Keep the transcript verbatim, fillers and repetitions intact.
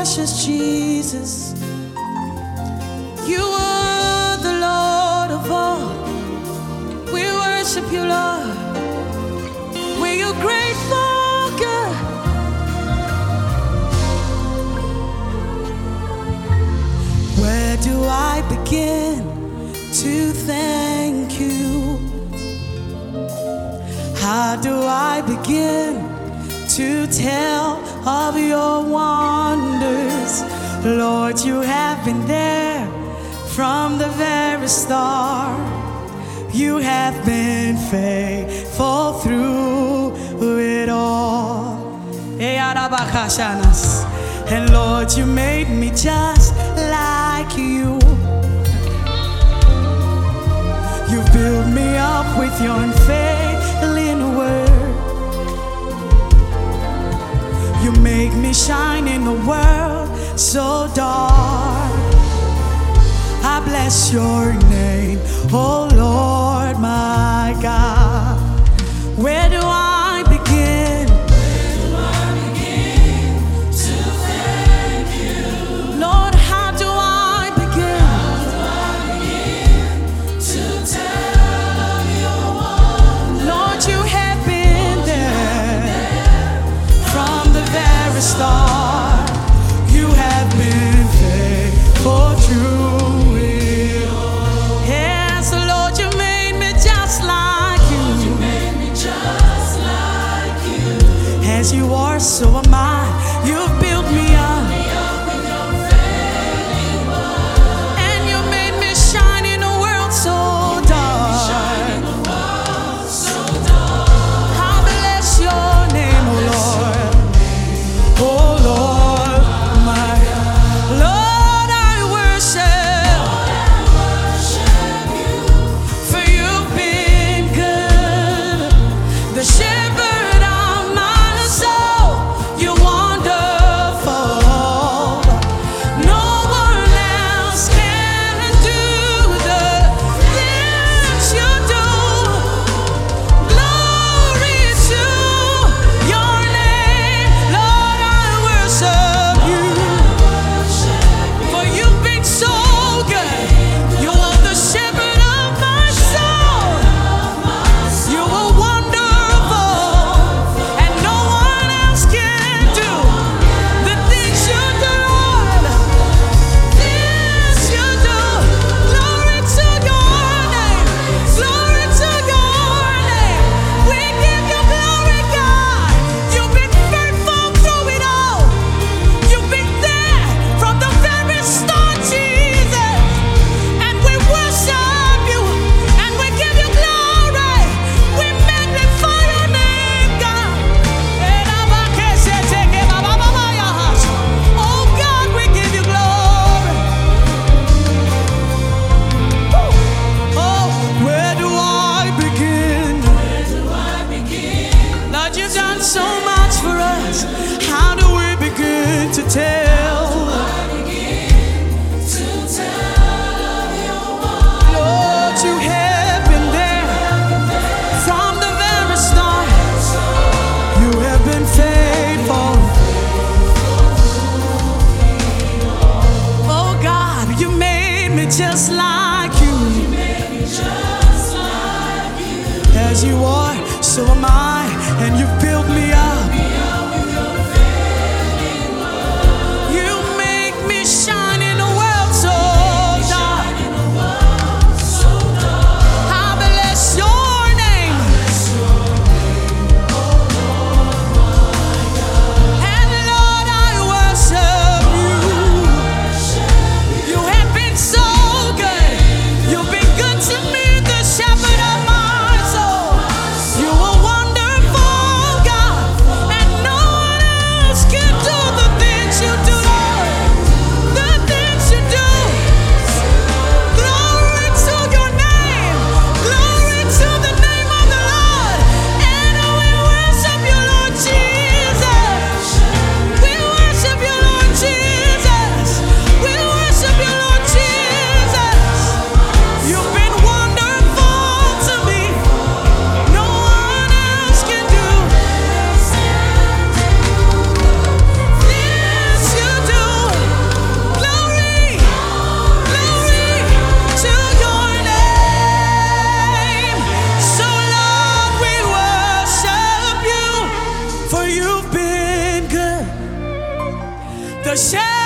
precious Jesus. You are the Lord of all. We worship you, Lord. We are grateful, God. Where do I begin to thank you? How do I begin to tell of your wonders? Lord, you have been there from the very start. You have been faithful through it all. And Lord, you made me just like you. You built me up with your unfailing word. You make me shine in a world so dark. I bless your name, oh Lord, my God. Where do I begin? Where do I begin to thank you? Lord, how do I begin? How do I begin to tell of your wonders? Lord, you have been there from the very start. You have been faithful through it all. Yes, Lord, you made me just like you. You made me just like you. As you are, so am I. You've built me up, Me up with your unfailing word. and you made me shine in a world so dark. Shine in the world so dark. I bless your name, oh Lord. Oh Lord, my Lord, I worship, Worship you. for you've been good. The shepherd of my soul, you're wonderful. No one else can do the things you do. Glory to your name, Lord, I worship you. For you've been so good. You are the shepherd of my soul. You are wonderful, and no one else can do the things you do, Lord. Things you do. Glory to your name. Glory to your name. We give you glory, God. You've been faithful through it all. You've been there from the very start, Jesus. And we worship you, and we give you glory. We magnify your name, God. Oh God, we give you glory. Oh, where do I begin? Where do I begin Lord, you've done so much for us. How do we begin to tell? to tell of your wonders? Lord, you have been there from the very start. You have been faithful. Oh God, you made me just like you. Just like you. As you are, so am I, and you built me up. You make me shine in a world so dark. I bless your name. And Lord, I worship you. You have been so good. You've been good to me, the shepherd of my soul. You are wonderful. the shadow